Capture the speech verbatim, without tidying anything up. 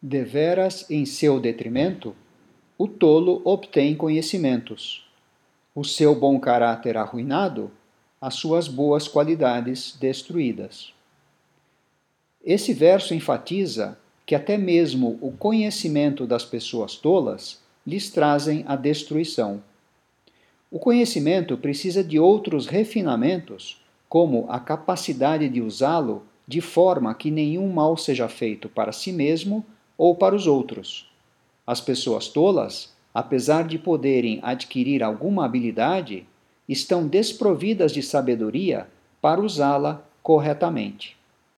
Deveras em seu detrimento, o tolo obtém conhecimentos. O seu bom caráter arruinado, as suas boas qualidades destruídas. Esse verso enfatiza que até mesmo o conhecimento das pessoas tolas lhes trazem a destruição. O conhecimento precisa de outros refinamentos, como a capacidade de usá-lo de forma que nenhum mal seja feito para si mesmo ou para os outros. As pessoas tolas, apesar de poderem adquirir alguma habilidade, estão desprovidas de sabedoria para usá-la corretamente.